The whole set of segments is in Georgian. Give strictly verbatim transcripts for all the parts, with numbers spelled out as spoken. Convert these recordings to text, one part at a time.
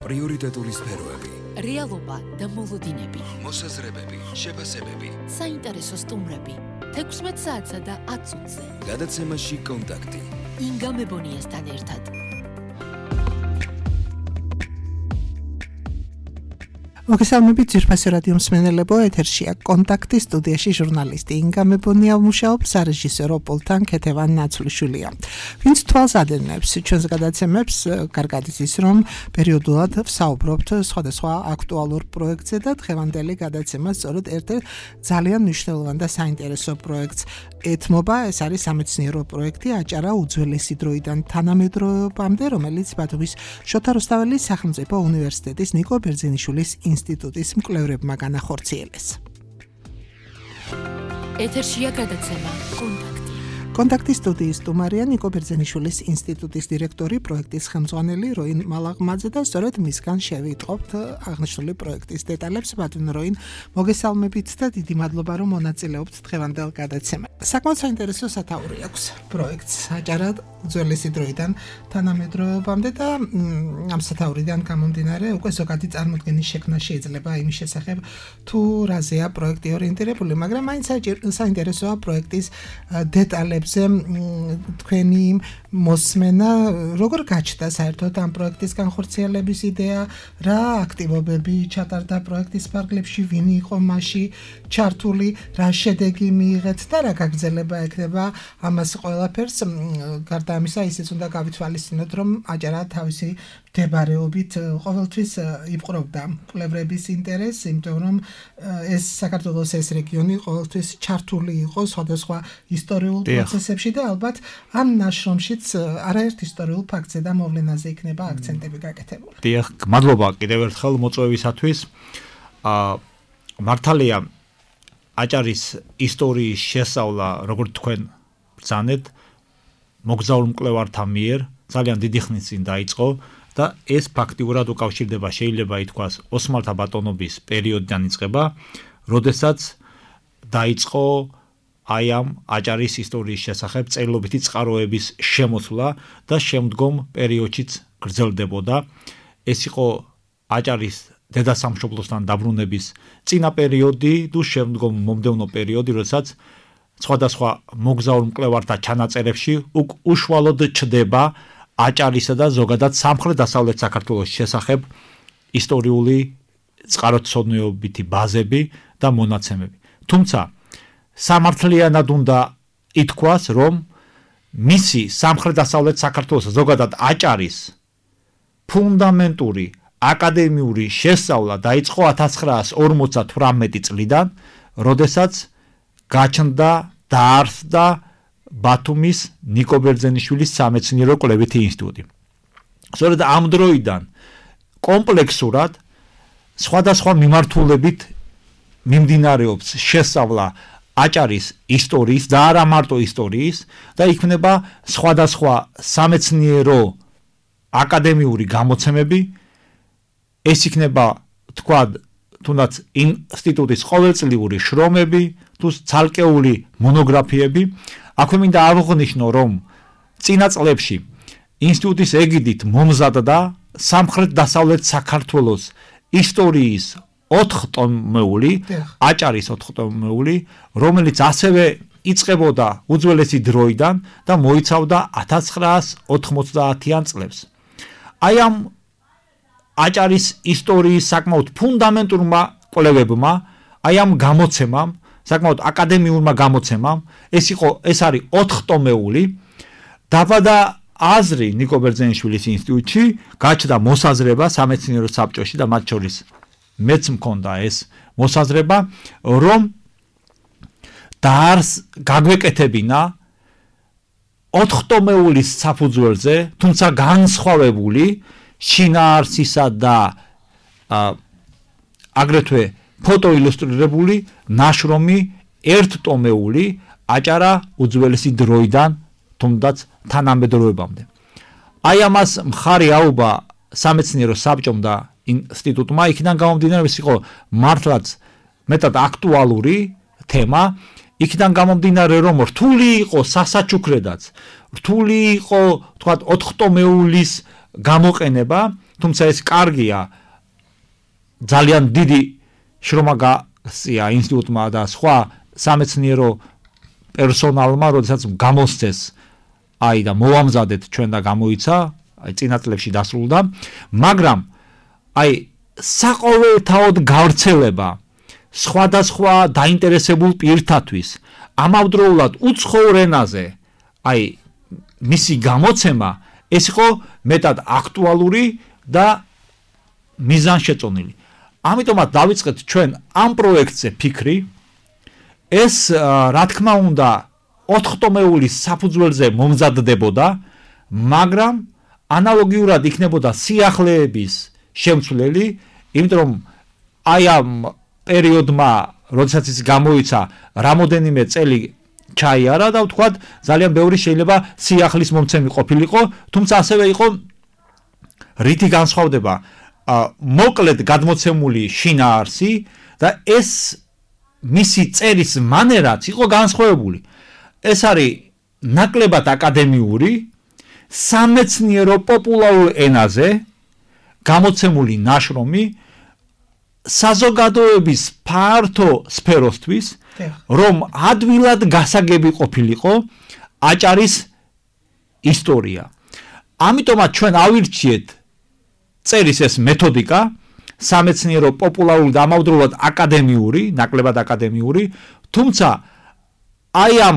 პრიორიტეტული სფეროები, რეალობა და მოლოდინები, მოსაზრებები, შეფასებები, საინტერესო სტუმრები, თექვსმეტ საათსა და ათ წუთზე. გადაცემაში კონტაქტი. ინგა მებონიასთან ერთად. მოგესალმებით ძვირფასი რადიო მსმენელებო, ეთერშია კონტაქტი, სტუდიაში ჟურნალისტი ინგა მებონია მუშაობს, სარეჟისორო პულტთან ქეთევან ნაცვლიშვილია. ვინც თვალს ადევნებს ჩვენს გადაცემებს, კარგად იცის, რომ პერიოდულად ვსაუბრობთ სხვადასხვა აქტუალურ პროექტზე და დღევანდელი გადაცემა სწორედ ერთ-ერთ ძალიან მნიშვნელოვან და საინტერესო პროექტს ეთმობა. ეს არის სამეცნიერო პროექტი აჭარა უძველესი დროიდან თანამედროვეობამდე, რომელიც ბათუმის შოთა რუსთაველის სახელმწიფო უნივერსიტეტის ნიკო ბერძენიშვილის ინსტიტუტის მკვლევრებმა განახორციელეს. ეთერშია გადაცემა კონტაქტი. კონტაქტის სტუდიის სტუმარია ნიკო ბერძენიშვილის ინსტიტუტის დირექტორი, პროექტის ხელმძღვანელი როინ მალაღმაძე და სწორედ მისგან შევიტყობთ აღნიშნული პროექტის დეტალებს. ბატონ როინ, მოგესალმებით და დიდი მადლობა, რომ მონაწილეობთ დღევანდელ გადაცემაში. საკმაოდ საინტერესო სათაური აქვს პროექტს აჭარა უძველესი დროიდან თანამედროვეობამდე და ამ სათაურიდან გამომდინარე უკვე ზოგადი წარმოდგენის შექმნა შეიძლება იმის შესახებ თუ რაზეა პროექტი ორიენტირებული, მაგრამ მაინც საინტერესოა პროექტის დეტალები. თქვენი მოსმენა როგორ გაჩნდა საერთოდ ამ პროექტის განხორციელების იდეა, რა აქტივობები ჩატარდა პროექტის ფარგლებში, ვინ იყო მასში ჩართული, რა შედეგი მიიღეთ და რა გაგრძელება ექნება ამას ყველაფერს. გარდა ამისა, ისიც უნდა გავითვალისწინოთ, რომ აჭარა თავისი მდებარეობით ყოველთვის იპყრობდა მკვლევრების ინტერესს, იმიტომ რომ ეს საქართველოს ეს რეგიონი ყოველთვის ჩართული იყო სხვადასხვა ისტორიულ პროცესებში და ალბათ ამ ნაშრომშიც არაერთ ისტორიულ ფაქტზე და მოვლენაზე იქნება აქცენტები გაკეთებული. დიახ, მადლობა კიდევ ერთხელ მოწვევისათვის. აა მართალია აჭარის ისტორიის შესწავლა, როგორც თქვენ ბრძანეთ, მოგზაურ მკვლევართა მიერ ძალიან დიდი ხნის წინ დაიწყო და ეს ფაქტიურად უკავშირდება, შეიძლება ითქვას, ოსმალთა ბატონობის პერიოდიდან იწყება, როდესაც დაიწყო აი ამ აჭარის ისტორიის შესახებ წერილობითი წყაროების შემოსვლა და შემდგომ პერიოდშიც გრძელდებოდა. ეს იყო აჭარის დედასამშობლოსთან დაბრუნების წინა პერიოდი და შემდგომ მომდევნო პერიოდი, როდესაც სხვადასხვა მოგზაურ მკვლევართა ჩანაწერებში უშუალოდ ჩდება აჭარისა და ზოგადად სამხრეთ-დასავლეთ საქართველოს შესახებ ისტორიული წყაროთმცოდნეობითი ბაზები და მონაცემები. თუმცა სამართლიანად უნდა ითქვას, რომ მისი სამხრეთ-დასავლეთ საქართველოს ზოგადად აჭარის ფუნდამენტური აკადემიური შესწავლა დაიწყო ათას ცხრაას ორმოცდათვრამეტი წლიდან, როდესაც გაჩნდა დაარსდა ბათუმის ნიკო ბერძენიშვილის სამეცნიერო კვლევითი ინსტიტუტი. სწორედ ამ დროიდან კომპლექსურად სხვადასხვა მიმართულებით მიმდინარეობს შესწავლა აჭარის ისტორიის და არა მარტო ისტორიის და იქმნება სხვადასხვა სამეცნიერო აკადემიური გამოცემები. ეს იქნება თქვა თუნდაც ინსტიტუტის ყოველწლიური შრომები თუ ცალკეული მონოგრაფიები. აქვე მინდა აღვნიშნო, რომ წინა წლებში ინსტიტუტის ეგიდით მომზადდა სამხრეთ-დასავლეთ საქართველოს ისტორიის ოთხტომეული, აჭარის ოთხტომეული, რომელიც ასევე იწყებოდა უძველესი დროიდან და მოიცავდა ათას ცხრაას ოთხმოცდაათიან წლებს. აი ამ აჭარის ისტორიის საკმაოდ ფუნდამენტურმა კვლევებმა, აი ამ გამოცემამ, საკმაოდ აკადემიურმა გამოცემამ, ეს იყო ეს არის ოთხტომეული, დაბადა აზრი ნიკო ბერძენიშვილის ინსტიტუტში, გაჩნდა მოსაზრება სამეცნიერო საბჭოში და მათ შორის მეც მქონდა ეს მოსაზრება, რომ დაარს გაგვეკეთებინა ოთხტომეულის საფუძველზე, თუმცა განსხვავებული შინაარსისა და აგრეთვე ფოტოილუსტრირებული ნაშრომი ერთტომეული აჭარა უძველესი დროიდან თუნდაც თანამედროვეობამდე. აი ამას მხარი აუღა სამეცნიერო საბჭომ და ინსტიტუტმა, იქიდან გამომდინარე, ის იყო მართლაც მეტად აქტუალური თემა, იქიდან გამომდინარე, რომ რთული იყო სასაჩუქრედაც, რთული იყო, თქვათ, ოთხტომეულის გამოყენება თუმცა ეს კარგია ძალიან დიდი შრომა გასწია ინსტიტუტმა და სხვა სამეცნიერო პერსონალმა, როდესაც გამოსცეს აი და მოვამზადეთ ჩვენ და გამოიცა, აი წინა წლებში დასრულდა, მაგრამ აი საყოველთაოდ გავრცელება სხვადასხვა დაინტერესებულ პირთათვის ამავდროულად უცხოურ ენაზე აი მისი გამოცემა ეს იყო მეტად აქტუალური და მიზანშეწონილი. ამიტომაც დავიწყეთ ჩვენ ამ პროექტზე ფიქრი. ეს რა თქმა უნდა ოთხტომეული საფუძველზე მომზადდებოდა, მაგრამ ანალოგიურად იქნებოდა სიახლეების შემცვლელი, იმიტომ რომ აი ამ პერიოდმა, როდესაც ის გამოიცა, რამოდენიმე წელი ჩაიარა და ვთქვათ, ძალიან ბევრი შეიძლება სიახლის მომცემი ყოფილიყო, თუმცა ასევე იყო რითი განსხვავდება მოკლედ გადმოცემული შინაარსი და ეს მისი წერის მანერაც იყო განსხვავებული. ეს არის ნაკლებად აკადემიური, სამეცნიერო პოპულარულ ენაზე გამოცემული ნაშრომი საზოგადოების ფართო სფეროსთვის, რომ ადვილად გასაგები ყოფილიყო აჭარის ისტორია. ამიტომაც ჩვენ ავირჩიეთ წერის ეს მეთოდიკა, სამეცნიერო პოპულარული და ამავდროულად აკადემიური, ნაკლებად აკადემიური, თუმცა აი ამ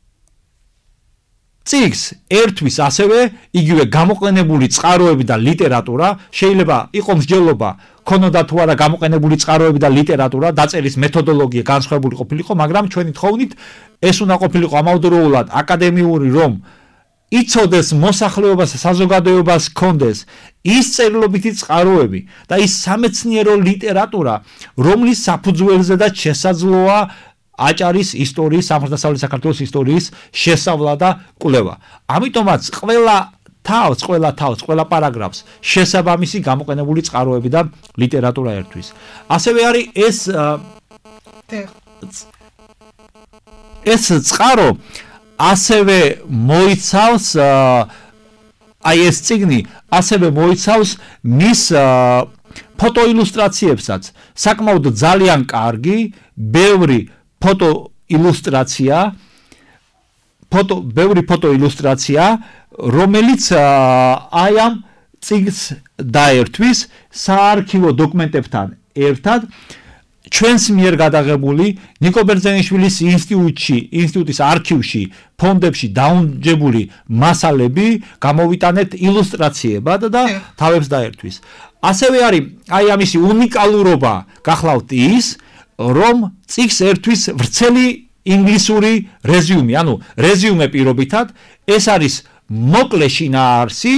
წიგნს ერთვის ასევე იგივე გამოყენებული წყაროები და ლიტერატურა, შეიძლება იყო მსჯელობა ქონოდა თუ არა გამოყენებული წყაროები და ლიტერატურა, დაწერის მეთოდოლოგია განსხვავებული ყოფილიყო, მაგრამ ჩვენი თხოვნით ეს უნდა ყოფილიყო ამავდროულად აკადემიური, რომ იცოდეს მოსახლეობას და საზოგადოებას ჰქონდეს ის წერილობითი წყაროები და ის სამეცნიერო ლიტერატურა, რომლის საფუძველზე და შესაძლოა აჭარის ისტორიის, სამხრეთ-დასავლეთ საქართველოს ისტორიის შესწავლა და კვლევა. ამიტომაც ყველა თავს, ყველა თავს, ყველა პარაგრაფს შესაბამისი გამოყენებული წყაროები და ლიტერატურა ერთვის. ასევე არის ეს ეს წყარო ასევე მოიცავს აი ეს წიგნი ასევე მოიცავს მის ფოტოილუსტრაციებსაც. საკმაოდ ძალიან კარგი, ბევრი ფოტო ილუსტრაცია, ფოტო, ბევრი ფოტო ილუსტრაცია, რომელიც აი ამ წიგნს დაერთვის საარქივო დოკუმენტებთან ერთად ჩვენს მიერ გადაღებული ნიკო ბერძენიშვილის ინსტიტუტში, ინსტიტუტის არქივში, ფონდებში დაუნჯებული მასალები გამოვიტანეთ ილუსტრაციებად და თავებს დაერთვის. ასევე არის აი ამისი უნიკალურობა გახლავთ ის, რომ წიგნს ერთვის ვრცელი ინგლისური რეზიუმე, ანუ რეზიუმე პირობითად, ეს არის მოკლე შინაარსი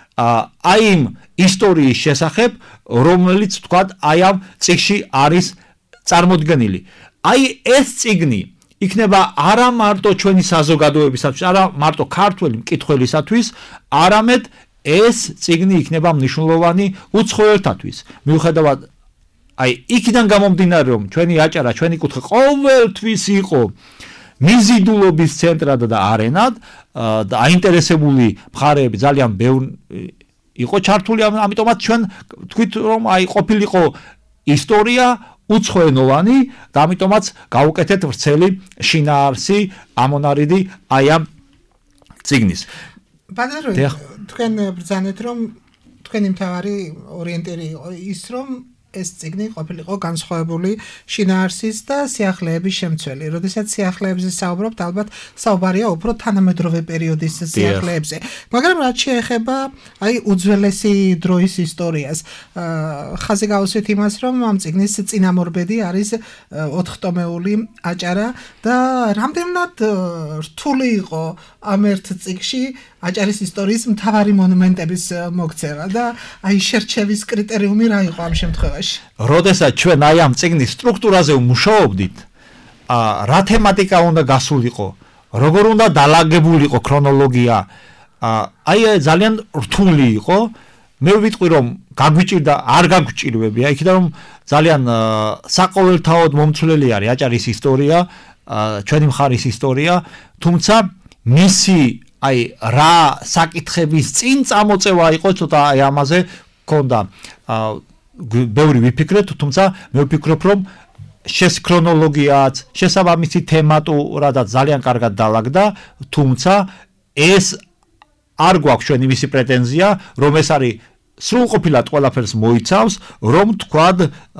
აი იმ ისტორიის შესახებ, რომელიც თქვათ აი ამ წიგნში არის წარმოდგენილი. აი ეს წიგნი იქნება არა მარტო ჩვენი საზოგადოებისათვის, არა მარტო ქართველი მკითხველისათვის, არამედ ეს წიგნი იქნება მნიშვნელოვანი უცხოელთათვის. მიუხედავად აი იქიდან გამომდინარე, რომ ჩვენი აჭარა, ჩვენი კუთხე ყოველთვის იყო მიზიდულობის ცენტრად და არენად და აინტერესებული მხარეები ძალიან ბევრი იყო ჩართული, ამიტომაც ჩვენ თქვით, რომ აი ყოფილიყო ისტორია უცხოენოვანი და ამიტომაც გავუკეთეთ ვრცელი შინაარსი ამონარიდი აი ამ წიგნის. ბადარო, თქვენ ბრძანეთ, რომ თქვენი მთავარი ორიენტირი იყო ის, რომ ეს წიგნი ყოფილიყო განსხვავებული შინაარსის და სიახლეების შემცველი. როდესაც სიახლეებზე საუბრობთ, ალბათ საუბარია უფრო თანამედროვე პერიოდის სიახლეებზე. მაგრამ რაც შეეხება აი უძველესი დროის ისტორიას, ხაზი გავუსვით იმას, რომ ამ წიგნის წინამორბედი არის ოთხტომეული აჭარა და რამდენად რთული იყო ამ ერთ წიგნში აჭარის ისტორიის მთავარი მონუმენტების მოქცევა და აი შერჩევის კრიტერიუმი რა იყო ამ შემთხვევაში? როდესაც ჩვენ აი ამ წიგნის სტრუქტურაზე ვმუშაობდით, რა თემატიკა უნდა გასულიყო, როგორ უნდა დალაგებულიყო ქრონოლოგია, აი ძალიან რთული იყო. მე ვიტყვი, რომ გაგვიჭირდა, არ გაგვჭირვებია, იქიდან რომ ძალიან საყოველთაოდ მომცვლელი არის აჭარის ისტორია, ჩვენი მხარის ისტორია, თუმცა მისი აი რა საკითხების წინ წამოწევა იყო, ცოტა აი ამაზე გქონდა ბევრი ვიფიქრეთ, თუმცა მე ვფიქრობ, რომ შეს ქრონოლოგიაც, შესაბამისი თემატურადაც ძალიან კარგად დაალაგდა, თუმცა ეს არ გვაქვს ჩვენი მისი პრეტენზია, რომ ეს არის სრულყოფილად ყველაფერს მოიცავს, რომ თქვად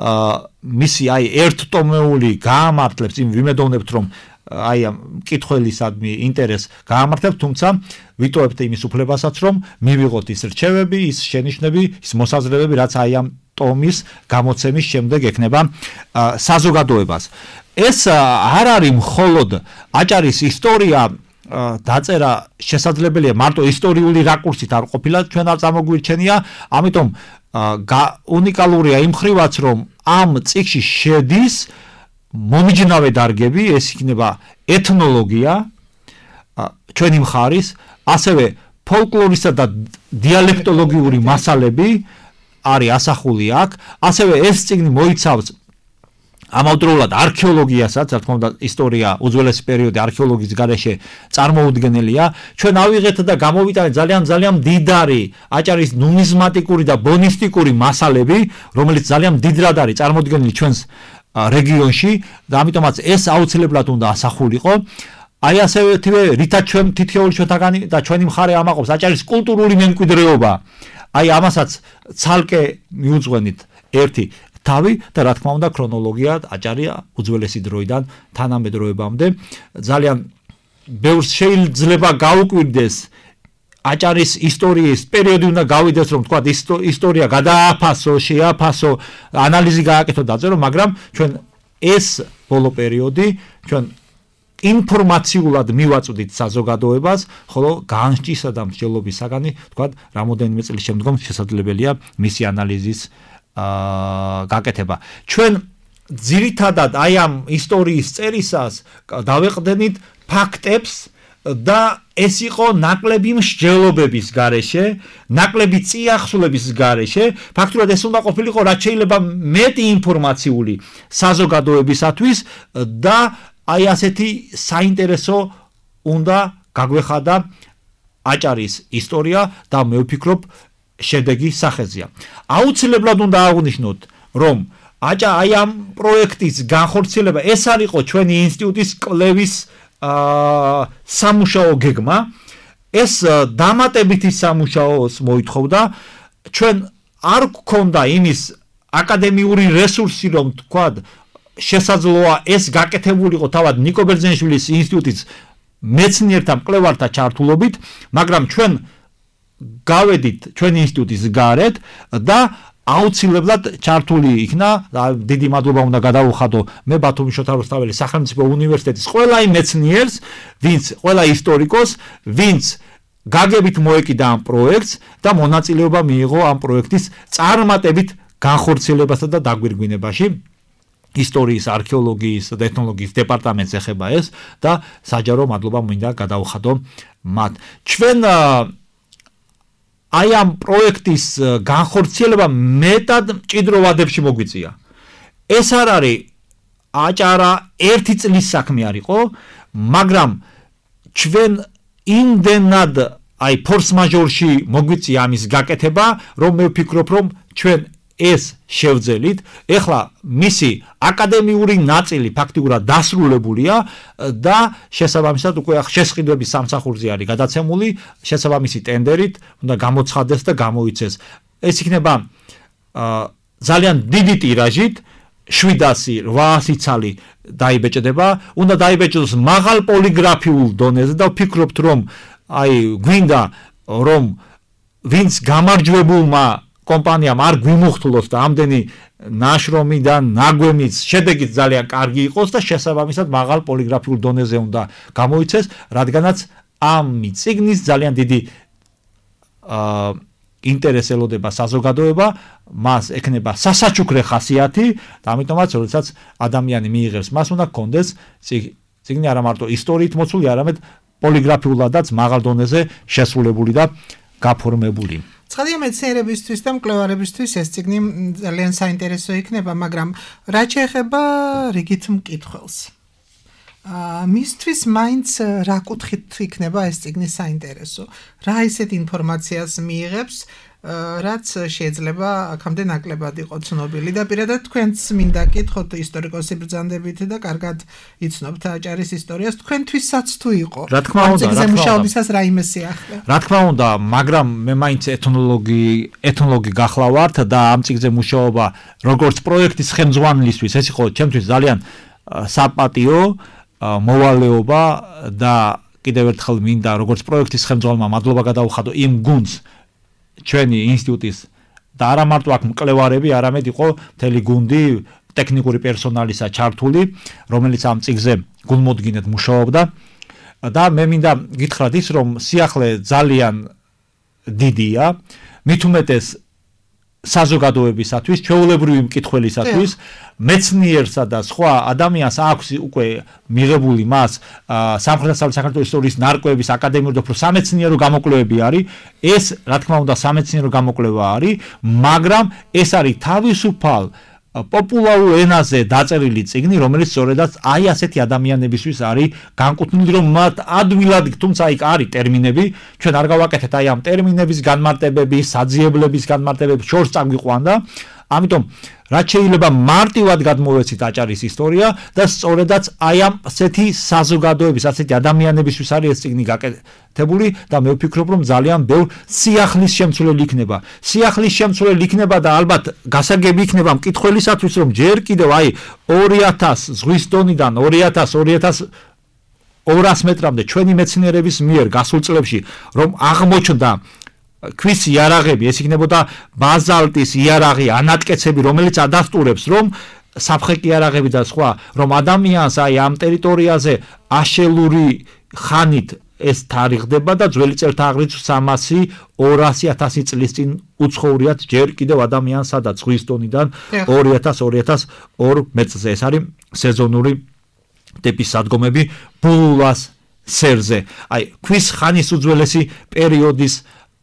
მისი აი ერთტომეული გაამართლებს, იმ ვიმედოვნებთ, რომ აი ამ მკითხველისადმი ინტერესს გაამართლებს, თუმცა ვიტოვებთ იმის უფლებასაც, რომ მივიღოთ ის რჩევები, ის შენიშვნები, ის მოსაზრებები, რაც აი ამ ტომის გამოცემის შემდეგ ექნება საზოგადოებას. ეს არ არის მხოლოდ აჭარის ისტორია დაწერა შესაძლებელია მარტო ისტორიული რაკურსით არ ყოფილა ჩვენ არ წარმოგვირჩენია, ამიტომ უნიკალურია იმ ხრივაც, რომ ამ წიგნში შედის მომიჯნავე დარგები, ეს იქნება ეთნოლოგია ჩვენი მხარის, ასევე ფოლკლორისა და დიალექტოლოგიური მასალები არის ასახული აქ, ასევე ეს წიგნი მოიცავს ამავდროულად არქეოლოგიასაც, რა თქმა უნდა, ისტორია უძველესი პერიოდი არქეოლოგიის გარეშე წარმოუდგენელია. ჩვენ ავიღეთ და გამოვიტანეთ ძალიან ძალიან მდიდარი აჭარის ნუმიზმატიკური და ბონისტიკური მასალები, რომელიც ძალიან მდიდრად არის წარმოუდგენელი ჩვენს რეგიონში და ამიტომაც ეს აუცილებლად უნდა ასახულიყო. აი ასეთივე რითაც ჩვენ თითოეული ჩვენთაგანი და ჩვენი მხარე ამაყობს აჭარის კულტურული მემკვიდრეობა. აი ამასაც ცალკე მიუძღვენით ერთი თავი და რა თქმა უნდა ქრონოლოგია აჭარია უძველესი დროიდან თანამედროვეობამდე ძალიან ბევრს შეიძლება გაუკვირდეს აჭარის ისტორიის პერიოდი უნდა გავიდეს, რომ თქვა ისტორია გადააფასო, შეაფასო, ანალიზი გააკეთო, დაწერო, მაგრამ ჩვენ ეს ბოლო პერიოდი ჩვენ ინფორმაციულად მივაწვდით საზოგადოებას, ხოლო განსჭისა და მსჯელობის საგანი, თქვა, რამოდენიმე წლის შემდგომ შესაძლებელია მისი ანალიზის გაკეთება. ჩვენ ძირითადად აი ამ ისტორიის წერისას დავეყრდენით ფაქტებს და ეს იყო ნაკლები მსჯელობების გარეშე, ნაკლები წიაღსულების გარეშე, ფაქტურად ეს უნდა ყოფილიყო რაც შეიძლება მეტი ინფორმაციული საზოგადოებისათვის და აი ასეთი საინტერესო უნდა გაგვეხადა აჭარის ისტორია და მე ვფიქრობ შედეგი სახეზეა. აუცილებლად უნდა აღვნიშნოთ, რომ აჭა აი ამ პროექტის განხორციელება ეს არ იყო ჩვენი ინსტიტუტის კვლევის სამუშაო გეგმა, ეს დამატებითი სამუშაოს მოითხოვდა, ჩვენ არ გქონდა იმის აკადემიური რესურსი, რომ თქვა შესაძლოა ეს გაკეთებულიყო თავად ნიკო ბერძენიშვილის ინსტიტუტის მეცნიერთა მკვლევართა ჩართულობით, მაგრამ ჩვენ გავედით ჩვენი ინსტიტუტის გარეთ და აუცილებლად ჩართული იქნა, დიდი მადლობა უნდა გადაუხადო მე ბათუმის შოთა რუსთაველის სახელმწიფო უნივერსიტეტის ყველა იმ მეცნიერს, ვინც ყველა ისტორიკოს, ვინც გაგებით მოეკიდა ამ პროექტს და მონაწილეობა მიიღო ამ პროექტის წარმატებით განხორციელებასა და დაგვირგვინებაში. ისტორიის, არქეოლოგიის და ეთნოლოგიის დეპარტამენტს ეხება ეს და საჯარო მადლობა მინდა გადაუხადო მათ. ჩვენ აი ამ პროექტის განხორციელება მეტად მჭიდრო ვადებში მოგვიწია. ეს არ არის აჭარა ერთი წლის საქმე არ იყო, მაგრამ ჩვენ იმდენად აი ფორს მაჟორში მოგვიწია ამის გაკეთება, რომ მე ვფიქრობ, რომ ჩვენ ეს შევძელით, ეხლა მისი აკადემიური ნაწილი ფაქტიურად დასრულებულია და შესაბამისად უკვე შესყიდვების სამსახურზე არის გადაცემული, შესაბამისი ტენდერით უნდა გამოცხადდეს და გამოიცეს. ეს იქნება ძალიან დიდი ტირაჟით, შვიდასი რვაასი ცალი დაიბეჭდება, უნდა დაიბეჭდოს მაღალ პოლიგრაფიულ დონეზე და ვფიქრობთ, რომ აი გვინდა რომ ვინც გამარჯვებულმა კომპანიამ არ გვიმუხტლოს და ამდენი ნაშრომი და ნაგვემის შედეგიც ძალიან კარგი იყოს და შესაბამისად მაღალ პოლიგრაფიულ დონეზე უნდა გამოიცეს, რადგანაც ამ წიგნის ძალიან დიდი აა ინტერესი ელოდება საზოგადოება, მას ექნება სასაჩუქრე ხასიათი და ამიტომაც როდესაც ადამიანი მიიღებს, მას უნდა გქონდეს წიგნი არა მარტო ისტორიით მოცული, არამედ პოლიგრაფიულადაც მაღალ დონეზე შესრულებული და გაფორმებული. ცხადია მეცნიერებისთვის და მკვლევარებისთვის ეს წიგნი ძალიან საინტერესო იქნება, მაგრამ რაც შეეხება რიგით მკითხველს. მისთვის მაინც რა კუთხით იქნება ეს წიგნი საინტერესო. რა ისეთ ინფორმაციას მიიღებს, რაც შეიძლება აქამდე ნაკლებად იყო ცნობილი და პირადად თქვენც მინდა კითხოთ ისტორიკოსი ბრძანდებით და კარგად იცნობთ აჭარის ისტორიას, თქვენთვისაც თუ იყო. რა თქმა უნდა, რა თქმა მუშაობისას რაიმე სიახლე. რა თქმა უნდა, მაგრამ მე მაინც ეთნოლოგი, ეთნოლოგი გახლავართ და ამ წიგნზე მუშაობა როგორც პროექტის ხელმძღვანელისთვის ეს იყო ჩემთვის ძალიან საპატიო მოვალეობა და კიდევ ერთხელ მინდა როგორც პროექტის ხელმძღვანელმა მადლობა გადაუხადო იმ გუნდს ჩვენი ინსტიტუტის და არა მარტო აქ მკვლევარები, არამედ იყო მთელი გუნდი ტექნიკური პერსონალისა ჩართული, რომელიც ამ წიგნზე გულმოდგინედ მუშაობდა და მე მინდა გითხრათ ის, რომ სიახლე ძალიან დიდია, მით უმეტეს საზოგადოებისათვის, ჩვეულებრივი მკითხველისათვის, მეცნიერსა და სხვა ადამიანს აქვს უკვე მიღებული მას სამხრეთ-დასავლეთ საქართველოს ისტორიის ნარკვევის აკადემიური და უფრო სამეცნიერო გამოკვლევები არის. ეს, რა თქმა უნდა, სამეცნიერო გამოკვლევა არის, მაგრამ ეს არის თავისუფალ პოპულარულ ენაზე დაწერილი წიგნი, რომელიც სწორედაც აი ასეთი ადამიანებისთვის არის განკუთვნილი, რომ მათ ადვილად, თუმცა იქ არის ტერმინები, ჩვენ არ გავაკეთეთ აი ამ ტერმინების განმარტებების, საძიებლების განმარტებების შორს წაგვიყვანდა. ამიტომ რაც შეიძლება მარტივად გადმოვეცით აჭარის ისტორია და სწორედაც აი ამ ასეთი საზოგადოების, ასეთი ადამიანებისთვის არის ეს წიგნი გაკეთებული და მე ვფიქრობ, რომ ძალიან ბევრ სიახლის შემცვლელი იქნება. სიახლის შემცვლელი იქნება და ალბათ გასაგები იქნება მკითხველისათვის, რომ ჯერ კიდევ აი ორი ათას ზღვის დონიდან ორი ათას ორი ათას ორას მეტრამდე ჩვენი მეცნიერების მიერ გასულ წლებში რომ აღმოჩნდა ქვის იარაღები, ეს იქნებოდა ბაზალტის იარაღი, ანატკეცები, რომელიც ადასტურებს, რომ საფხეკი იარაღები და სხვა, რომ ადამიანს აი ამ ტერიტორიაზე აშელური ხანით ეს თარიღდება და ძველი წელთა აღრიცხვის სამასი ორასი ათასი წლის წინ უცხოვრიათ ჯერ კიდევ ადამიანს, სადაც ზღვის დონიდან ორი ათას ორი ათას ორ მეტრზე. ეს არის სეზონური ტიპის სადგომები ბულულას სერზე. აი ქვის ხანის უძველესი პერიოდის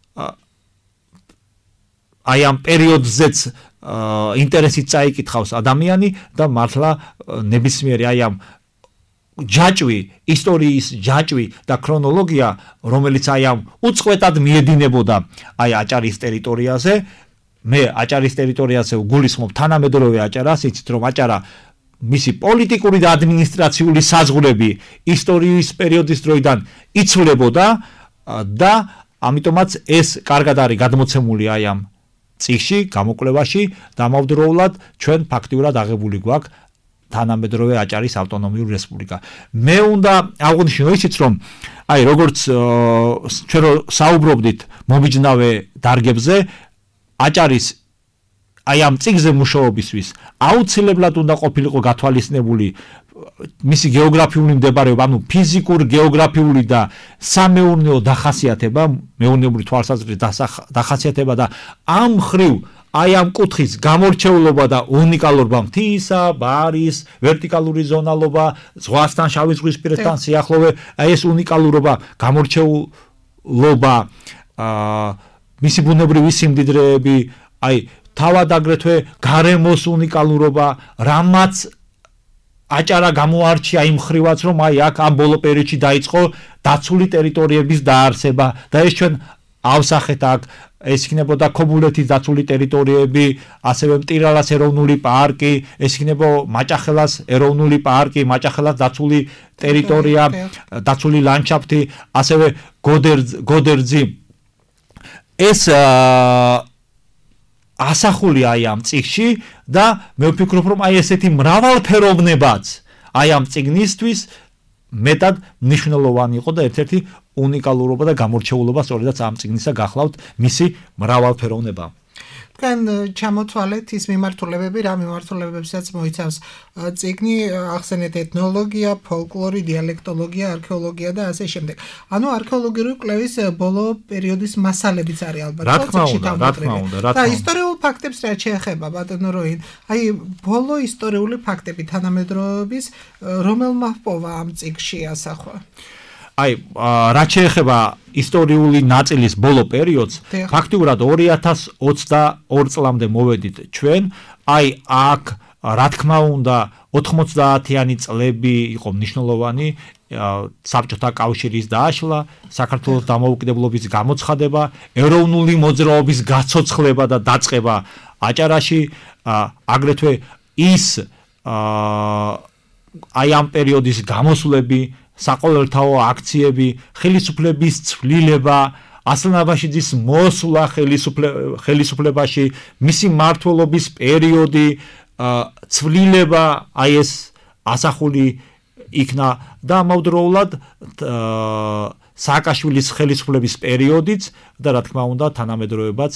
აი ამ პერიოდზეც ინტერესით წაიკითხავს ადამიანი და მართლა ნებისმიერი აი ამ ჯაჭვი, ისტორიის ჯაჭვი და ქრონოლოგია, რომელიც აი ამ უწყვეტად მიედინებოდა აი აჭარის ტერიტორიაზე, მე აჭარის ტერიტორიაზე ვგულისხმობ თანამედროვე აჭარას, იცით რომ აჭარა მისი პოლიტიკური და ადმინისტრაციული საზღვრები ისტორიის პერიოდის დროიდან იცვლებოდა და ამიტომაც ეს კარგად არის გადმოცემული აი ამ წიგნში, გამოკვლევაში და ამავდროულად ჩვენ ფაქტიურად აღებული გვაქვს თანამედროვე აჭარის ავტონომიური რესპუბლიკა. მე უნდა აღვნიშნო ისიც, რომ აი როგორც ჩვენ საუბრობდით მომიჯნავე დარგებზე, აჭარის აი ამ წიგნზე მუშაობისთვის აუცილებლად უნდა ყოფილიყო გათვალისწინებული მისი გეოგრაფიული მდებარეობა, ანუ ფიზიკურ, გეოგრაფიული და სამეურნეო დახასიათება, მეურნეობრივი თვალსაზრისით დახასიათება და ამ ხრივ აი ამ კუთხის გამორჩეულობა და უნიკალურობა მთისა, ბარის, ვერტიკალური ზონალობა, ზღვასთან, შავი ზღვისპირეთთან სიახლოვე, აი ეს უნიკალურობა, გამორჩეულობა, აა მისი ბუნებრივი სიმდიდრეები, აი თავად აგრეთვე გარემოს უნიკალურობა, რამაც აჭარა გამოარჩია იმ ხრივაც, რომ აი აქ ამ ბოლო პერიოდში დაიწყო დაცული ტერიტორიების დაარსება და ეს ჩვენ ავსახეთ აქ, ეს იქნებოდა ქობულეთის დაცული ტერიტორიები, ასევე მტირალას ეროვნული პარკი, ეს იქნებოდა მაჭახელას ეროვნული პარკი, მაჭახელას დაცული ტერიტორია, დაცული ლანდშაფტი, ასევე გოდერძი. ეს ასახული აი ამ წიგნში და მე ვფიქრობ, რომ აი ესეთი მრავალფეროვნებაც აი ამ წიგნისთვის მეტად მნიშვნელოვანი იყო და ერთ-ერთი უნიკალურობა და გამორჩეულობა სწორედაც ამ წიგნისა გახლავთ მისი მრავალფეროვნება. თქვენ ჩამოთვალეთ ის მიმართულებები, რა მიმართულებებსაც მოიცავს წიგნი, ახსენეთ ეთნოლოგია, ფოლკლორი, დიალექტოლოგია, არქეოლოგია და ასე შემდეგ. ანუ არქეოლოგიური კვლევის ბოლო პერიოდის მასალებიც არის ალბათ. რა თქმა უნდა, რა თქმა უნდა, რა თქმა უნდა. და ისტორიულ ფაქტებს რაც შეეხება, ბატონო როინ, აი ბოლო ისტორიული ფაქტები თანამედროვეობის რომელმა ჰპოვა ამ წიგნში ასახვა? აი, რაც შეეხება ისტორიული ნაწილის ბოლო პერიოდს, ფაქტიურად ორი ათას ოცდაორ წლამდე მოვედით ჩვენ, აი აქ რა თქმა უნდა ოთხმოცდაათიანი წლები იყო მნიშვნელოვანი საბჭოთა კავშირის დააშლა, საქართველოს დამოუკიდებლობის გამოცხადება, ეროვნული მოძრაობის გაცოცხლება და დაწყება აჭარაში, აგრეთვე ის აი ამ პერიოდის გამოსვლები, საყოველთაო აქციები, ხელისუფლების ცვლილება, ასლანაბაშიძის მოსვლა ხელისუფლებაში, მისი მმართველობის პერიოდი, ცვლილება, აი ეს ასახული იქნა და ამავდროულად სააკაშვილის ხელისუფლების პერიოდიც და რა თქმა უნდა თანამედროვეებაც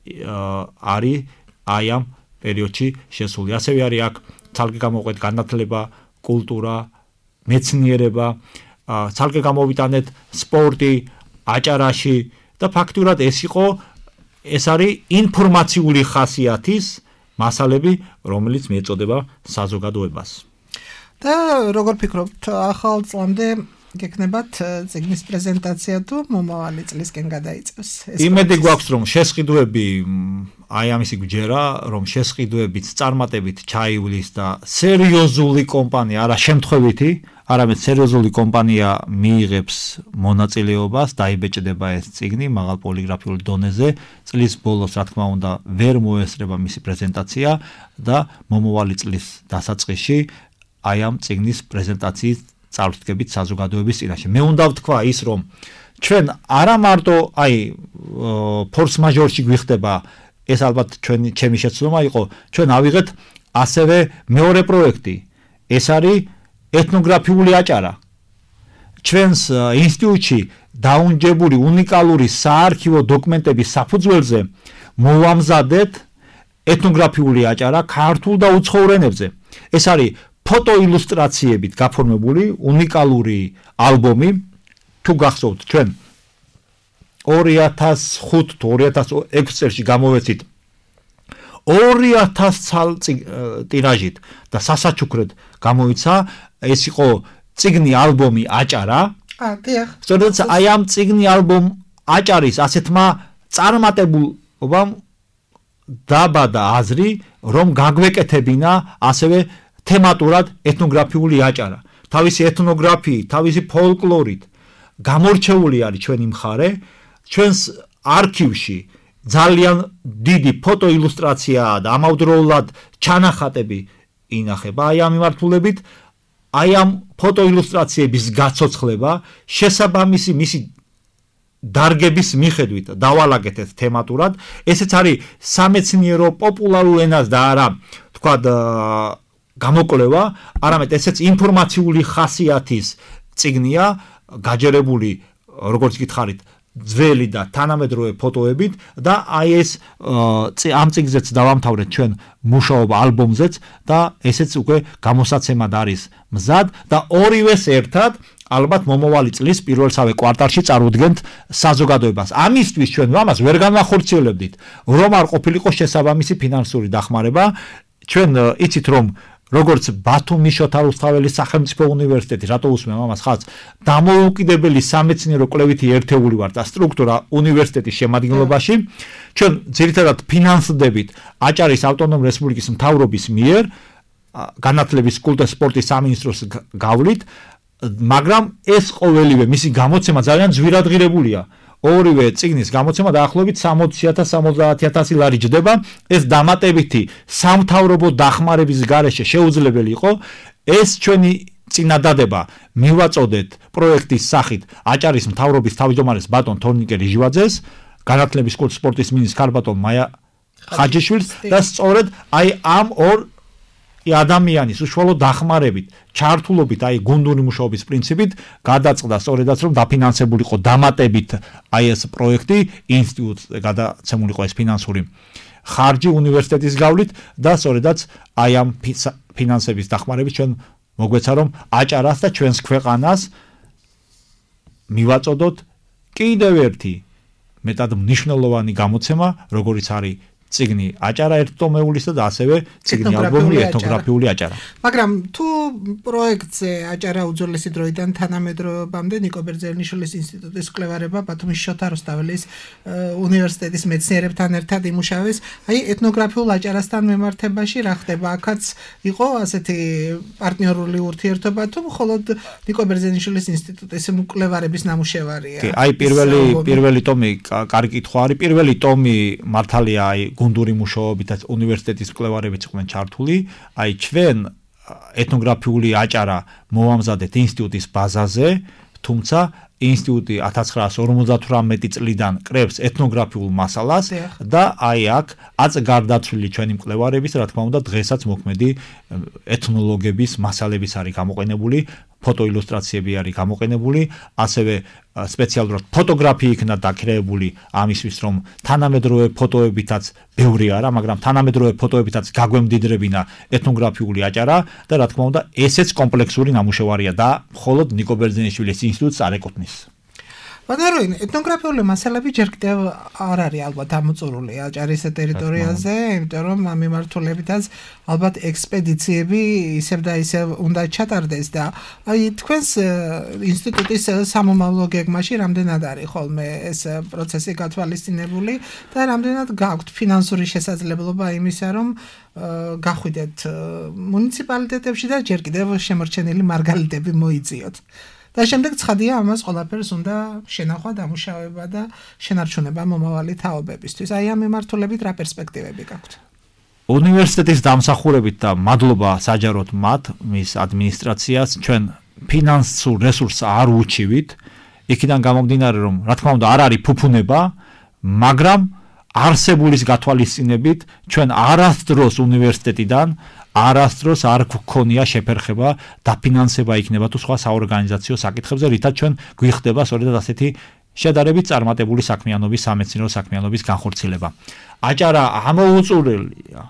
არის აი ამ პერიოდში შესული. ასევე არის აქ ცალკე გამოვყეთ განათლება, კულტურა, მეცნიერება, ცალკე გამოვიტანეთ სპორტი აჭარაში და ფაქტურად ეს იყო ეს არის ინფორმაციული ხასიათის მასალები, რომელიც მიეწოდება საზოგადოებას. და როგორ ფიქრობთ, ახალ წლამდე გეკნებათ წიგნის პრეზენტაცია თუ მომავალი წლისკენ გადაიწევს? იმედი გვაქვს, რომ შესყიდვები აი ამისი გვჯერა, რომ შესყიდვებით, წარმატებით ჩაივლის და სერიოზული კომპანია, არა შემთხვევითი, არამედ სერიოზული კომპანია მიიღებს მონაწილეობას, დაიბეჭდება ეს წიგნი მაღალ პოლიგრაფიულ დონეზე. წლის ბოლოს, რა თქმა უნდა, ვერ მოესწრება მისი პრეზენტაცია და მომავალი წლის დასაწყისში აი ამ წიგნის პრეზენტაციის წარვდგებით საზოგადოების წინაშე. მე უნდა ვთქვა ის, რომ ჩვენ არა მარტო აი ფორს მაჟორში გვიხდება, ეს ალბათ ჩვენი ჩემი შეცდომა იყო, ჩვენ ავიღეთ ასევე მეორე პროექტი. ეს არის ეთნოგრაფიული აჭარა. ჩვენს ინსტიტუტში დაუნჯებული უნიკალური საარქივო დოკუმენტების საფუძველზე მოვამზადეთ ეთნოგრაფიული აჭარა ქართულ და უცხოურ ენებზე. ეს არის ფოტოილუსტრაციებით გაფორმებული უნიკალური ალბომი. თუ გახსოვთ, ჩვენ ორი ათას ხუთი თუ ორი ათას ექვსი წელს გამოვეცით ორი ათას ცალ ტირაჟით და სასაჩუქრად გამოვიცა. ეს იყო წიგნი ალბომი აჭარა. აა, დიახ. სწორედ აი ამ წიგნი ალბომ აჭარის ასეთმა წარმატებულობამ დაბადა აზრი, რომ გაგვეკეთებინა ასევე თემატურად ეთნოგრაფიული აჭარა. თავისი ეთნოგრაფიით, თავისი ფოლკლორით გამორჩეული არის ჩვენი მხარე. ჩვენს არქივში ძალიან დიდი ფოტოილუსტრაციაა და ამავდროულად ჩანახატები ინახება აი ამ მიმართულებით. აი ამ ფოტოილუსტრაციების გაცოცხლება შესაბამისი მისი დარგების მიხედვით დავალაგეთ თემატურად. ესეც არის სამეცნიერო პოპულარულ ენას და არა თქვათ გამოკვლევა, არამედ ესეც ინფორმაციული ხასიათის წიგნია, გაჯერებული, როგორც გითხარით, ძველი და თანამედროვე ფოტოებით და აი ეს ამ წიგნზეც დავამთავრეთ ჩვენ მუშაობა ალბომზეც და ესეც უკვე გამოსაცემად არის მზად და ორივეს ერთად ალბათ მომავალი წლის პირველსავე კვარტალში წარუდგენთ საზოგადოებას. ამისთვის ჩვენ ამას ვერ განახორციელებდით, რომ არ ყოფილიყო შესაბამისი ფინანსური დახმარება. ჩვენ იცით რომ როგორც ბათუმის შოთა რუსთაველის სახელმწიფო უნივერსიტეტი, რატო უსმენ ამას ხალხს, დამოუკიდებელი სამეცნიერო კვლევითი ერთეული ვართ და სტრუქტურა უნივერსიტეტის შემადგენლობაში. ჩვენ ძირითადად ფინანსდებით აჭარის ავტონომიური რესპუბლიკის მთავრობის მიერ განათლების, კულტურის, სპორტის სამინისტროს გავლით, მაგრამ ეს ყოველივე მისი გამოცემა ძალიან ძვირადღირებულია. ორივე წიგნის გამოცემა დაახლოებით სამოცი ათას სამოცდაათი ათასი ლარი ჯდება. ეს დამატებითი სამთავრობო დახმარების გარეშე შეუძლებელი იყო. ეს ჩვენი წინადადება მივაწოდეთ პროექტის სახით აჭარის მთავრობის თავმჯდომარეს ბატონ თორნიკე ლიჟვაძეს, განათლების, კულტურის, სპორტის მინისტრს ქალბატონ მაია ხაჯიშვილს და სწორედ აი ამ ორ ადამიანის უშუალო დახმარებით, ჩართულობით, აი გუნდური მუშაობის პრინციპით გადაწყდა სწორედაც რომ დაფინანსებულიყო დამატებით აი ეს პროექტი, ინსტიტუტს გადაცემულიყო ეს ფინანსური ხარჯი უნივერსიტეტის გავლით და სწორედაც აი ამ ფინანსების დახმარებით ჩვენ მოგვეცა რომ აჭარას და ჩვენს ქვეყანას მივაწოდოთ კიდევ ერთი მეტად მნიშვნელოვანი გამოცემა, როგორიც არის წიგნი აჭარა ერთტომეულის და ასევე წიგნი ალბომი ეთნოგრაფიული აჭარა. მაგრამ თუ პროექტზე აჭარა უძველესი დროიდან თანამედროვეობამდე ნიკო ბერძენიშვილის ინსტიტუტის კვლევარება ბათუმის შოთა რუსთაველის უნივერსიტეტის მეცნიერებთან ერთად იმუშავეს, აი ეთნოგრაფიულ აჭარასთან მიმართებაში რა ხდება? აქაც იყო ასეთი პარტნიორული ურთიერთობა თუ მხოლოდ ნიკო ბერძენიშვილის ინსტიტუტის კვლევარების ნამუშევარია? კი, აი პირველი პირველი ტომი კარგი კითხვა არის. პირველი ტომი მართალია აი გუნდური მუშაობითაც უნივერსიტეტის კვლევარებიც იყვნენ ჩართული. აი ჩვენ ეთნოგრაფიული აჭარა მოვამზადეთ ინსტიტუტის ბაზაზე, თუმცა ინსტიტუტი ათას ცხრაასი ორმოცდათვრამეტი წლიდან კრებს ეთნოგრაფიულ მასალას და აი აქ აწ გარდაცვლილი ჩვენი მკვლევარების, რა თქმა უნდა, დღესაც მოქმედი ეთნოლოგების მასალების არის გამოყენებული, ფოტოილუსტრაციები არის გამოყენებული, ასევე სპეციალურად ფოტოგრაფია იქნა დაქრეებული ამისთვის, რომ თანამედროვე ფოტოებითაც ბევრი არა, მაგრამ თანამედროვე ფოტოებითაც გაგვემდიდრებინა ეთნოგრაფიული აჭარა და რა თქმა უნდა, ესეც კომპლექსური ნამუშევარია და მხოლოდ ნიკო ბერძენიშვილის ინსტიტუტს არ ეკუთვნის. ბანაროინ ეთნოგრაფიული მასალები ჯერ კიდევ არ არის ალბათ ამოწურული აჭარის ტერიტორიაზე, იმიტომ რომ ამ მიმართულებითაც ალბათ ექსპედიციები ისევ და ისევ უნდა ჩატარდეს და აი თქვენს ინსტიტუტის სამომავლო გეგმაში რამდენად არის ხოლმე ეს პროცესი გათვალისწინებული და რამდენად გაქვთ ფინანსური შესაძლებლობა იმისა, რომ გახვიდეთ მუნიციპალიტეტებში და ჯერ კიდევ შემორჩენილი მარგალიტები მოიძიოთ. და შემდეგ ცხადია ამას ყველაფერს უნდა შენახვა, დამუშავება და შენარჩუნება მომავალი თაობებისთვის. აი ამ მიმართულებით რა პერსპექტივები გაქვთ? უნივერსიტეტის დამსახურებით და მადლობა საჯაროდ მათ, მის ადმინისტრაციას, ჩვენ ფინანსურ რესურსს არ უჩივით. იქიდან გამომდინარე, რომ რა თქმა უნდა არ არის ფუფუნება, მაგრამ არსებულის გათვალისწინებით ჩვენ არასდროს უნივერსიტეტიდან არასდროს არ გქონია შეფერხება დაფინანსება იქნება თუ სხვა საორგანიზაციო საკითხებზე, რითაც ჩვენ გვიხდება სწორედ ასეთი შედარებით წარმატებული საქმიანობის, სამეცნიერო საქმიანობის განხორციელება. აჭარა ამოუწურელია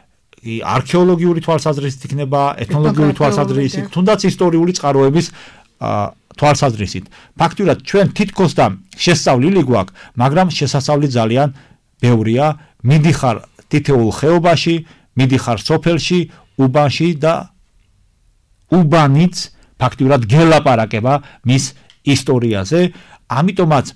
არქეოლოგიური თვალსაზრისით იქნება, ეთნოლოგიური თვალსაზრისით, თუნდაც ისტორიული წყაროების თვალსაზრისით. ფაქტურად ჩვენ თითქოს და შესწავლილი გვაქვს, მაგრამ შესასწავლი ძალიან ბევრია. მიდიხარ თითოეულ ხეობაში, მიდიხარ სოფელში, უბანში და უბანიც ფაქტურად გელაპარაკება მის ისტორიაზე. ამიტომაც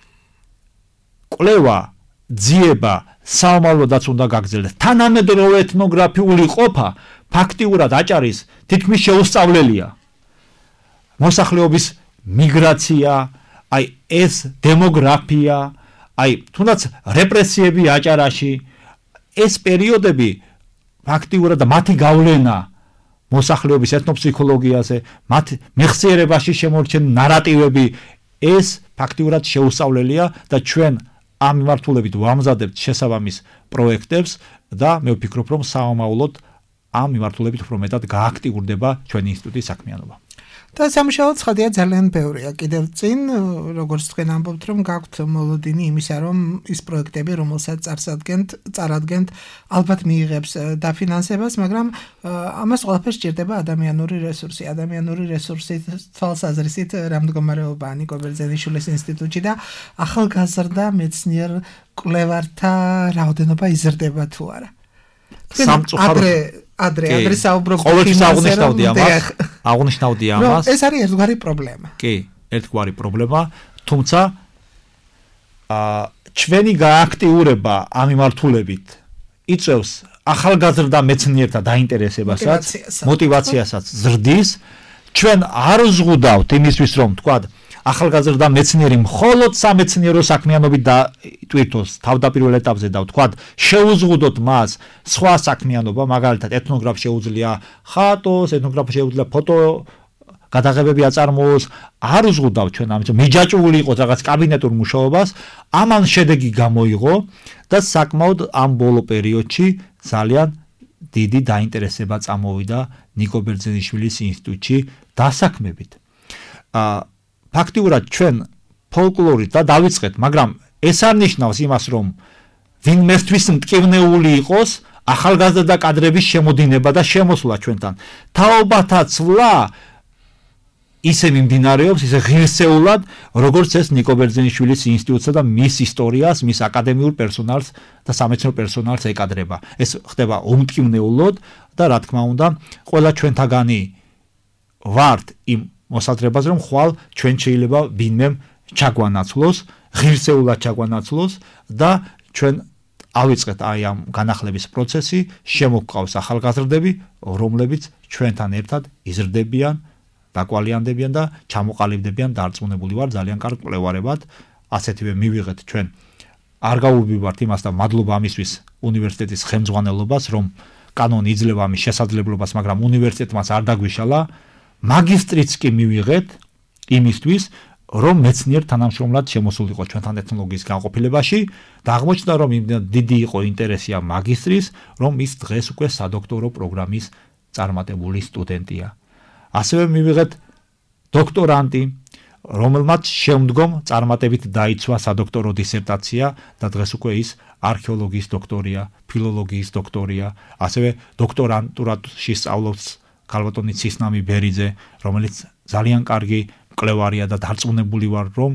კვლევა, ძიება საომავლოდაც უნდა გაგრძელდეს. თანამედროვე ეთნოგრაფიული ყოფა ფაქტურად აჭარის თითქმის შეუსწავლელია. მოსახლეობის მიგრაცია, აი ეს დემოგრაფია, აი თუნდაც რეპრესიები აჭარაში, ეს პერიოდები ფაქტიურად და მათი გავლენა მოსახლეობის ეთნოფსიქოლოგიაზე, მათ მეხსიერებაში შემორჩენილი ნარატივები, ეს ფაქტიურად შეუსწავლელია და ჩვენ ამ მიმართულებით ვამზადებთ შესაბამის პროექტებს და მე ვფიქრობ, რომ საომავლოდ ამ მიმართულებით უფრო მეტად გააქტიურდება ჩვენი ინსტიტუტის საქმიანობა. და სამუშაო ცხადია ძალიან ბევრია. კიდევ წინ, როგორც თქვენ ამბობთ, რომ გაქვთ მოლოდინი იმისა, რომ ის პროექტები, რომელსაც წარსადგენთ, წარადგენთ, ალბათ მიიღებს დაფინანსებას, მაგრამ ამას ყველაფერს სჭირდება ადამიანური რესურსი. ადამიანური რესურსის თვალსაზრისით რა მდგომარეობაა ნიკო ბერძენიშვილის ინსტიტუტში და ახალგაზრდა მეცნიერ კვლევართა რაოდენობა იზრდება თუ არა? სამწუხაროდ ადრე ადრე საუბრობთ ყოველთვის აღნიშნავდი ამას აღნიშნავდი ამას ეს არის ერთგვარი პრობლემა. კი, ერთგვარი პრობლემა, თუმცა აა ჩვენი გააქტიურება ამ მიმართულებით იწევს ახალგაზრდა მეცნიერთა დაინტერესებასაც, მოტივაციასაც ზრდის. ჩვენ არ ზღუდავთ იმისთვის, რომ თქვა ახალგაზრდა მეცნიერი მხოლოდ სამეცნიერო საქმიანობით დაიტვირთოს თავდაპირველ ეტაპზე და ვთქვათ, შეუზღუდოთ მას სხვა საქმიანობა, მაგალითად ეთნოგრაფ შეუძლია ხატოს, ეთნოგრაფ შეუძლია ფოტო გადაღებები აწარმოოს, არ უზღუდავთ ჩვენ ამით, მიჯაჭვული იყოს რაღაც კაბინეტურ მუშაობას, ამან შედეგი გამოიღო და საკმაოდ ამ ბოლო პერიოდში ძალიან დიდი დაინტერესება წამოვიდა ნიკო ბერძენიშვილის ინსტიტუტში დასაქმებით. აა ფაქტიურად ჩვენ ფოლკლორით და დავიწყეთ, მაგრამ ეს არ ნიშნავს იმას, რომ ვინმესთვის მტკივნეული იყოს ახალგაზრდა კადრების შემოდინება და შემოსვლა ჩვენთან. თაობათა ცვლა ისე მიმდინარეობს, ისე ღირსეულად, როგორც ეს ნიკო ბერძენიშვილის ინსტიტუტსა და მის ისტორიას, მის აკადემიურ პერსონალს და სამეცნიერო პერსონალს ეკადრება. ეს ხდება უმტკივნეულოდ და რა თქმა უნდა, ყველა ჩვენთაგანი ვართ იმ მოსაზრებას, რომ ხვალ ჩვენ შეიძლება ვინმემ ჩაგვანაცვლოს, ღირსეულად ჩაგვანაცვლოს და ჩვენ ავიწყეთ აი ამ განახლების პროცესი, შემოგყავს ახალგაზრდები, რომლებიც ჩვენთან ერთად იზრდებიან, დაკვალიანდებიან და ჩამოყალიბდებიან დარწმუნებული ვარ ძალიან კარგ კვლევარებად. ასეთივე მივიღეთ ჩვენ. არ გაუვიბართ იმას და მადლობა ამისთვის უნივერსიტეტის ხელმძღვანელობას, რომ კანონი იძლევა ამის შესაძლებლობას, მაგრამ უნივერსიტეტმა არ დაგვიშალა. მაგისტრიც კი მივიღეთ იმისთვის, რომ მეცნიერ თანამშრომლად შემოსულიყო ჩვენთან ეთნოლოგიის განყოფილებაში და აღმოჩნდა, რომ დიდი იყო ინტერესი ამ მაგისტრის, რომ ის დღეს უკვე სადოქტორო პროგრამის წარმატებული სტუდენტია. ასევე მივიღეთ დოქტორანტი, რომელმაც შემდგომ წარმატებით დაიცვა სადოქტორო დისერტაცია და დღეს უკვე ის არქეოლოგიის დოქტორია, ფილოლოგიის დოქტორია, ასევე დოქტორანტურაში სწავლობს ქალბატონი ცისნამი ბერიძე, რომელიც ძალიან კარგი მკვლევარია და დარწმუნებული ვარ, რომ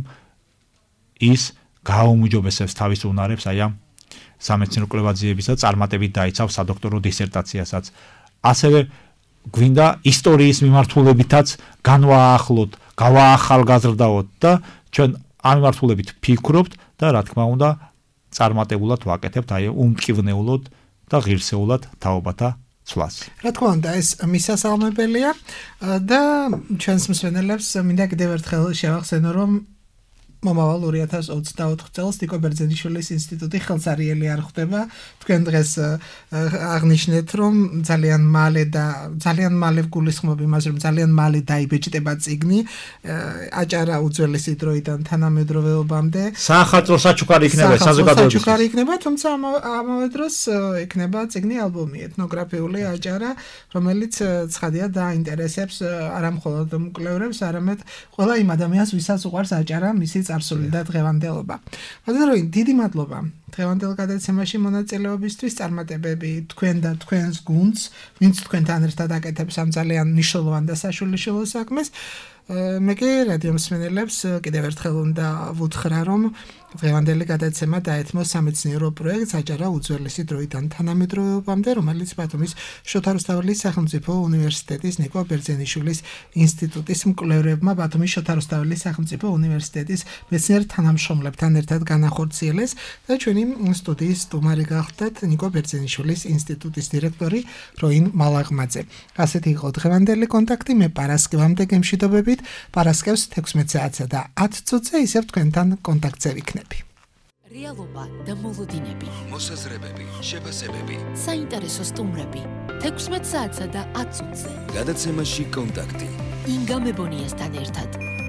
ის გააუმჯობესებს თავის უნარებს აი ამ სამეცნიერო კვლევაძიების და წარმატებით დაიცავს სადოქტორო დისერტაციასაც. ასევე გვინდა ისტორიის მიმართულებითაც განვაახლოთ, გავაახალგაზრდაოთ და ჩვენ ამ მიმართულებით ვფიქრობთ და რა თქმა უნდა წარმატებულად ვაკეთებთ აი უმტკივნეულოდ და ღირსეულად თაობათა ცვლას. რა თქმა უნდა, ეს მისასალმებელია და ჩვენს მსმენელებს მინდა კიდევ ერთხელ შევახსენო, რომ მომავალ ორი ათას ოცდაოთხ წელს ნიკო ბერძენიშვილის ინსტიტუტი ხელსარიელი არ ხდება. თქვენ დღეს აღნიშნეთ, რომ ძალიან მალე და ძალიან მალე გულისხმობ იმას, რომ ძალიან მალე დაიბეჭდება წიგნი აჭარა უძველესი დროიდან თანამედროვეობამდე. სახალხო საჩუქარი იქნება საზოგადოებისთვის. საჩუქარი იქნება, თუმცა ამავე დროს იქნება წიგნი ალბომი ეთნოგრაფიული აჭარა, რომელიც ცხადია დაინტერესებს არა მხოლოდ მკვლევრებს, არამედ ყველა იმ ადამიანს, ვისაც უყვარს აჭარა, მისი წარსული და დღევანდელობა. მაგრამ დიდი მადლობა დღევანდელ გადაცემაში მონაწილეობისთვის, წარმატებები თქვენ და თქვენს გუნდს, ვინც თქვენთან ერთად აკეთებს ამ ძალიან მნიშვნელოვან და საშვილიშვილო საქმეს. მე კი რადიო მსმენელებს კიდევ ერთხელ უნდა ვუთხრა, რომ დღევანდელი გადაცემა დაეთმო სამეცნიერო პროექტს აჭარა უძველესი დროიდან თანამედროვეობამდე, რომელიც ბათუმის შოთა რუსთაველის სახელმწიფო უნივერსიტეტის ნიკო ბერძენიშვილის ინსტიტუტის მკვლევრებმა ბათუმის შოთა რუსთაველის სახელმწიფო უნივერსიტეტის მეცნიერ თანამშრომლებთან ერთად განახორციელეს და ჩვენი სტუდიის სტუმარი გახდათ ნიკო ბერძენიშვილის ინსტიტუტის დირექტორი როინ მალაღმაძე. ასეთი იყო დღევანდელი კონტაქტი. მე პარასკევამდე გემშვიდობებით. პარასკევს თექვსმეტ საათსა და ათ წუთზე ისევ თქვენთან კონტაქტზე ვიქნები. რეალობა და მოლოდინები, მოსაზრებები, შეფასებები, საინტერესო სტუმრები. თექვსმეტ საათსა და ათ წუთზე. გადაცემაში კონტაქტი. ინგა მებონიასთან ერთად.